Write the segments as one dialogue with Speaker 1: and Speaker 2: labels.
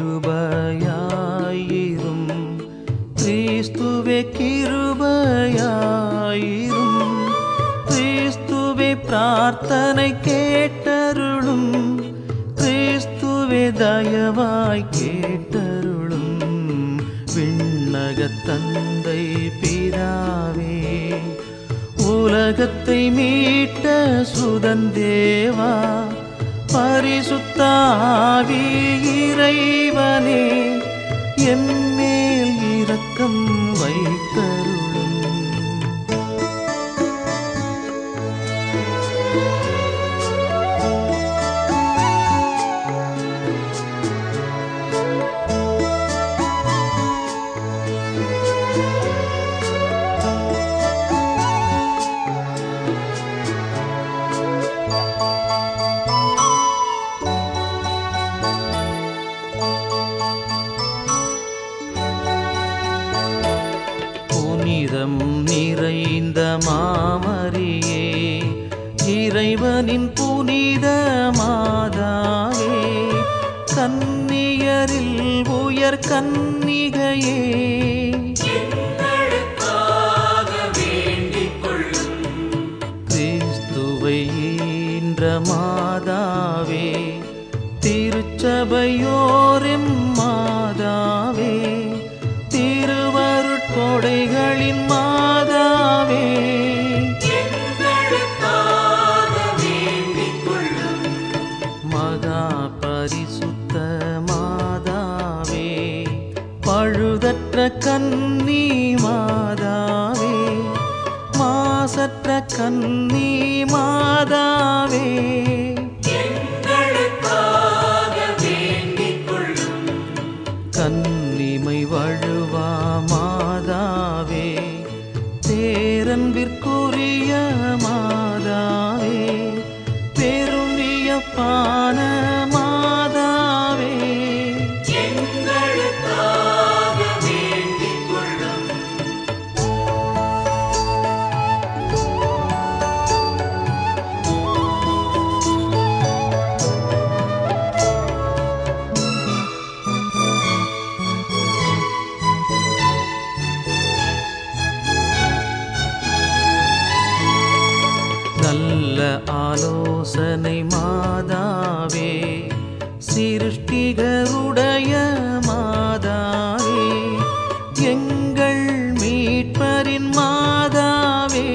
Speaker 1: கிருபையாயிரும், கிறிஸ்துவே கிருபையாயிரும், கிறிஸ்துவே பிரார்த்தனை கேட்டருளும், கிறிஸ்துவே தயவாய் கேட்டருளும். விண்ணகத் தந்தை பிதாவே, உலகத்தை மீட்ட சுதந்தேவா, பரிசுத்த ஆவி இறைவனே, எம்மேல் இரக்கம் வைத்தருளும். புனிதம் நிறைந்த மாமரியே, இறைவனின் புனித மாதாவே, கன்னியரில் உயர் கன்னிகையே, கிறிஸ்துவை ஈன்ற மாதாவே, திருச்சபையோரெம் மாதாவே, திருவருட்கொடைகளின் மாதாவே, மகா பரிசுத்த மாதாவே, பழுதற்ற கன்னி மாதாவே, மாசற்ற கன்னி மாதாவே, கன்னிமை வழுவா மாதாவே, பேரன்பிற்குரிய மாதாவே, பெரும் வியப்பான மாதாவே, நல்ல ஆலோசனை மாதாவே, சிருஷ்டிகருடைய மாதாவே, எங்கள் மீட்பரின் மாதாவே,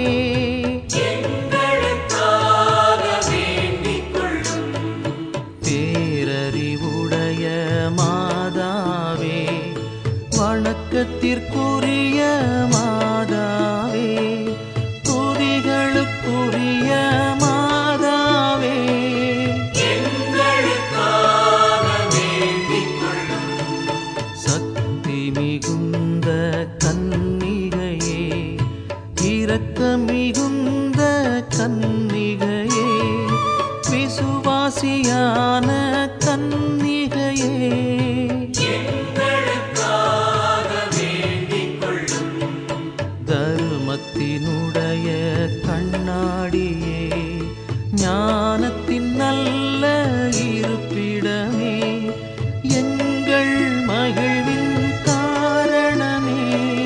Speaker 1: பேரறிவுடைய மாதாவே, வணக்கத்திற்குரிய மாதாவே, துதிகளுக்குரிய மாதாவே, சக்தி மிகுந்த கன்னிகையே, இரக்க மிகுந்த கன்னிகையே, விசுவாசியான கன்னிகையே, தர்மத்தினுடைய கண்ணாடியே, ஞானத்தின் நல்ல இருப்பிடமே, எங்கள் மகிழ்வின் காரணமே,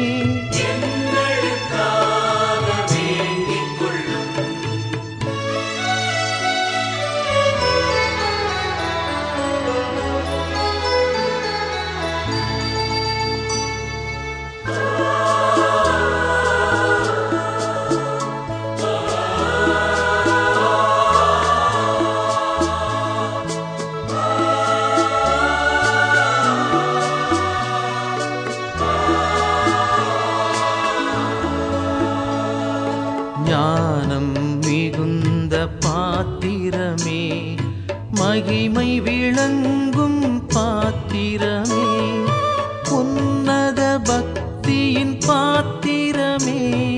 Speaker 1: ஞானம் மிகுந்த பாத்திரமே, மகிமை விளங்கும் பாத்திரமே, உன்னத பக்தியின் பாத்திரமே,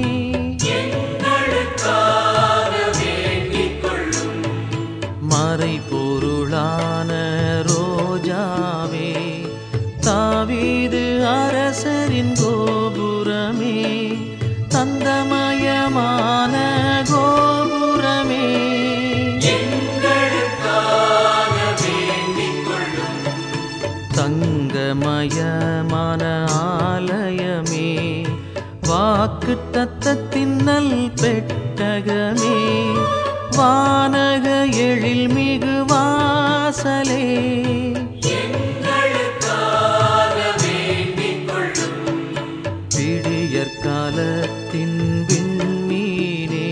Speaker 1: மறைபொருளான ரோஜாவே, தாவீது அரசரின் கோபுரமே, தந்தமயமான கோபுரமே, தங்கமயமான ஆலயமே, வாக்கு தத்தத்தின் நல் பெட்டகமே, வானக எழில் மிகு வாசலே, விடியற்காலத்தின் விண்மீனே,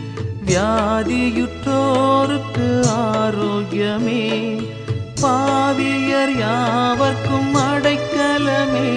Speaker 1: வியாதியுற்றோருக்கு ஆரோக்கியமே, பாவியர் யாவர்க்கும் அடைக்கலமே,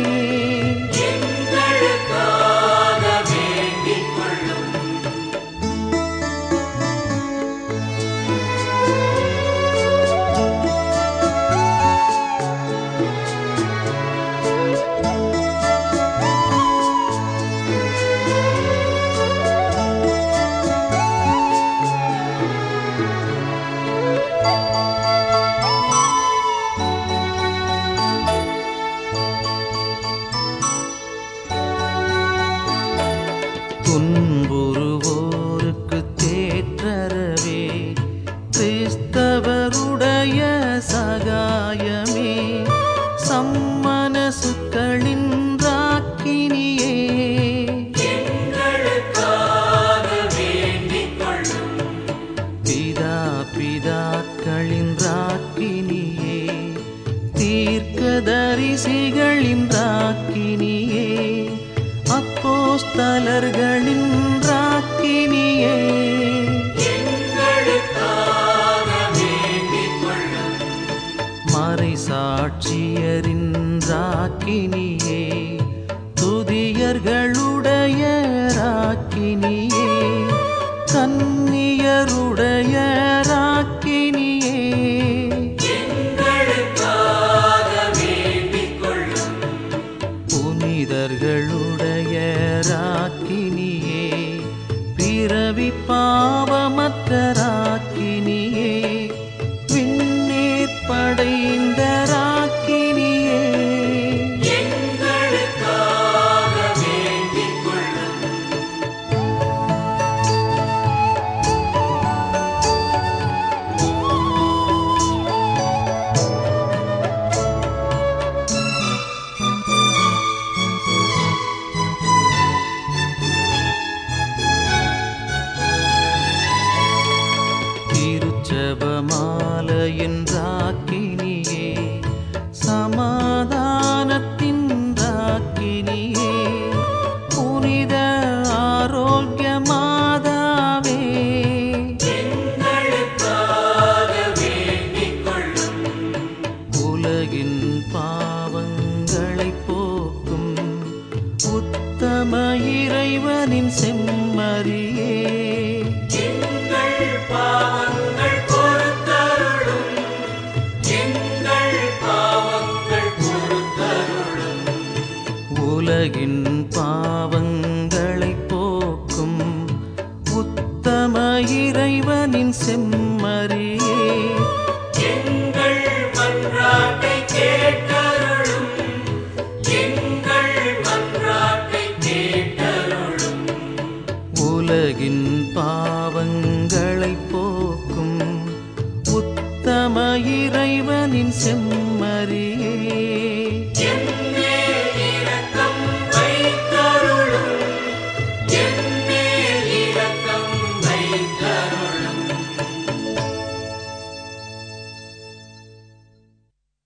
Speaker 1: துன்புறுவோருக்கு தேற்றரவே, கிறிஸ்தவருடைய சகாயமே, சம்மனசுக்களின் ராக்கினியே, பிதாக்களின் ராக்கினியே, தீர்க்கதரிசிகளின் ராக்கினியே, அப்போஸ்தலர்களின் ராக்கினியே, மறைசாட்சியரின் ராக்கினியே, துதியர்களுடைய ராக்கினியே, கன்னியருடைய ராக்கினியே, புனிதர்களுடைய ராக்கினியே, பிறவி பாவமற்ற ராக்கினியே, விண்ணேற் படைந்த ராக்கினியே, திருச்செபமாலையின் ராக்கினியே, சமாதானத்தின் ராக்கினியே, புனித ஆரோக்கிய மாதாவே, உலகின் பாவங்களை போக்கும் உத்தம இறைவனின் செம்மறியே, உலகின் பாவங்களை போக்கும் உத்தம இறைவனின் செம்மறியே,
Speaker 2: எங்கள் மன்றாட்டை கேட்டருளும், எங்கள் மன்றாட்டை கேட்டருளும்,
Speaker 1: உலகின் பாவங்களை போக்கும் உத்தம இறைவனின் செம்மறியே,